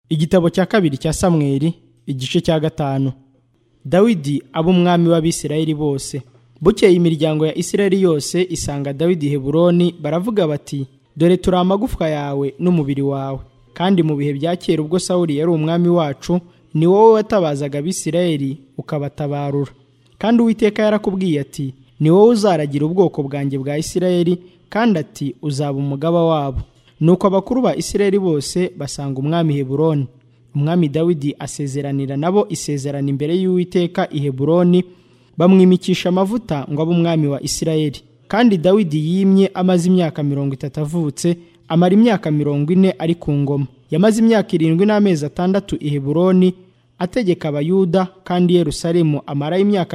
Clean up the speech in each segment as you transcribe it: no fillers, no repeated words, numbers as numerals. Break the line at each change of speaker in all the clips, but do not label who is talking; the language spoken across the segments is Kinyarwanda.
Igitabo cya kabiri cya Samweli, igice cya 5. Dawidi aba umwami w'Abisirayeli bose. Bukeye imiryango ya Isirayeli yose isanga Dawidi i Heburoni, baravuga bati: dore turi amagufwa yawe n'umubiri wawe, kandi mu bihe bya kera ubwo Sawuli yari umwami wacu, ni wowe watabazaga Abisirayeli ukabatabarura. Kandi Uwiteka yarakubwiye ati: ni wowe uzaragira ubwoko bwanjye bwa Isirayeli, kandi ati: uzaba umugaba wabo. Nuko abakuru ba Isirayeli bose basanga umwami Heburoni. Umwami Dawidi asezeranira nabo isezerano imbere y'Uwiteka i Heburoni, bamwimikisha amavuta ngo abe umwami wa Isirayeli. Kandi Dawidi yimye amaze imyaka 30 avutse, amara imyaka 40 ari ku ngoma. Yamaze imyaka 7 n'amezi 6 i Heburoni ategeka Abayuda, kandi Yerusalemu amara imyaka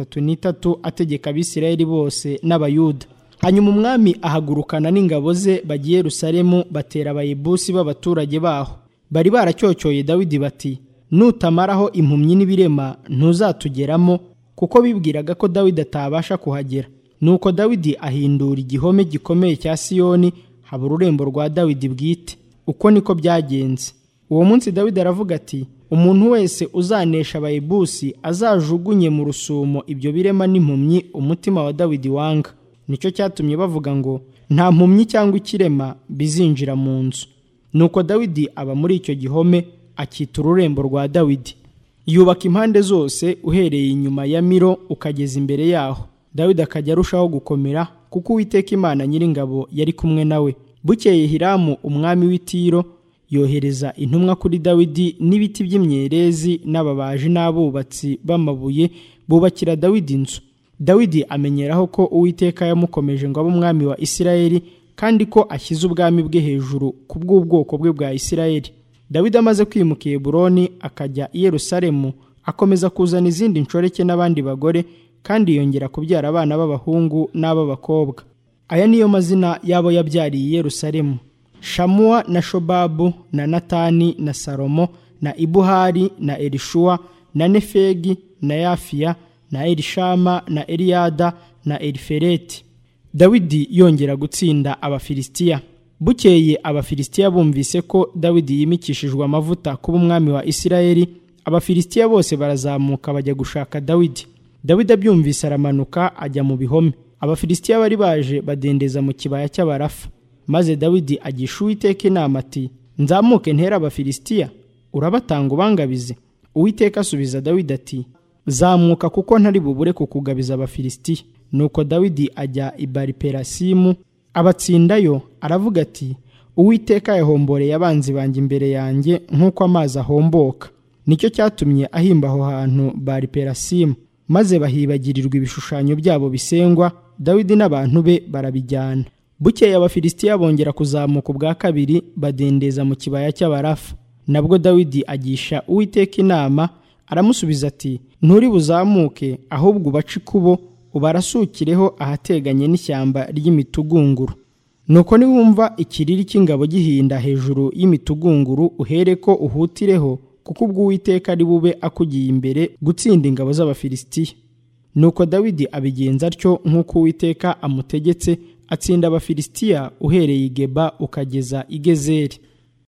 33 ategeka Abisirayeli bose n'Abayuda. Hanyuma umwami ahagurukana n'ingabo ze bagiye Yerusalemu, batera Abayebusi b'abaturage baho. Bari baracyocyoye Dawidi bati: nutamaraho impumyi n'ibirema ntuzatugeramo, kuko bibwiraga ko Dawidi atabasha kuhagera. Nuko Dawidi ahindura igihome gikomeye cya Siyoni, haba ururembo rwa Dawidi bwite. Uko niko byagenze. Uwo munsi Dawidi aravuga ati: umuntu wese uzanesha Abayebusi azajugunye mu rusumo ibyo birema n'impumyi umutima wa Dawidi wanga. Nicyo cyatumye bavuga ngo nta mpumyi cyangwa ikirema bizinjira mu nzu. Nuko Dawidi aba muri icyo gihome, akita ururembo rwa Dawidi. Yubaka impande zose uhereye inyuma ya Milo ukageza imbere yaho. Dawidi akajya arushaho gukomera, kuko Uwiteka Imana Nyiringabo yari kumwe nawe. Bukeye Hiramu umwami w'i Tiro yohereza intumwa kuri Dawidi n'ibiti by'imyerezi n'ababaji n'abubatsi b'amabuye, bubakira Dawidi inzu. Dawidi amenyeraho ko Uwiteka yamukomeje ngo abe umwami wa Isirayeli, kandi ko ashyize ubwami bwe hejuru ku bw'ubwoko bwe bwa Isirayeli. Dawidi amaze kwimuka i Heburoni akajya i Yerusalemu, akomeza kuzana izindi nshoreke n'abandi bagore, kandi yongera kubyara abana b'abahungu n'ab'abakobwa. Aya niyo mazina y'abo yabyariye i Yerusalemu: Shamuwa na Shobabu na Natani na Salomo na Ibuhari na Elishuwa na Nefegi na Yafiya na Elishama na Eliyada na Elifeleti. Dawidi yongera gutsinda Abafilisitiya. Bukeye Abafilisitiya bumvise ko Dawidi yimikishijwe amavuta kuba umwami wa Isirayeli, Abafilisitiya bose barazamuka bajya gushaka Dawidi. Dawidi abyumvise aramanuka ajya mu bihome. Abafilisitiya bari baje badendeza mu kibaya cy'Abarafa. Maze Dawidi agisha Uwiteka inama ati: nzamuke ntera Abafilisitiya, urabatanga ubangabize? Uwiteka asubiza Dawidi ati: zamuka, kuko ntari bubure kukugabiza Abafilisitiya. Nuko Dawidi ajya i Bariperasimu abatsindayo, aravuga ati: Uwiteka yahomboreye abanzi banjye imbere yanjye nk'uko amazi ahomboka. Nicyo cyatumye ahimba aho hantu Bariperasimu, maze bahibagirirwa ibishushanyo byabo bisengwa. Dawidi n'abantu be barabijyana. Bukeye Abafilisitiya bongera kuzamuka ubwa kabiri, badendeza mu kibaya cy'Abarafa. Nabwo Dawidi agisha Uwiteka inama, aramusubiza ati: nturi buzamuke, ahubwo ubace ikubo ubarasukireho ahateganye n'ishyamba ry'imitugunguru. Nuko niwumva ikiriri cy'ingabo gihinda hejuru y'imitugunguru, uhereko uhutireho, kuko ubwo Uwiteka ari bube akugiye imbere gutsinda ingabo z'Abafilisitiya. Nuko Dawidi abigenza atyo nk'uko Uwiteka amutegetse, atsinda Abafilisitiya uhereye i Geba ukageza i Gezeri.